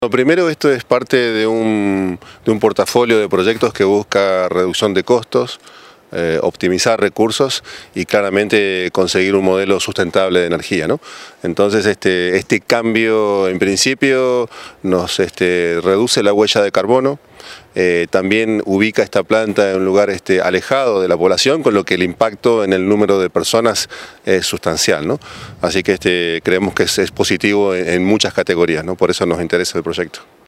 Lo primero, esto es parte de un portafolio de proyectos que busca reducción de costos, optimizar recursos y claramente conseguir un modelo sustentable de energía, ¿no? Entonces este cambio en principio nos reduce la huella de carbono, también ubica esta planta en un lugar alejado de la población, con lo que el impacto en el número de personas es sustancial, ¿no? Así que creemos que es positivo en muchas categorías, ¿no? Por eso nos interesa el proyecto.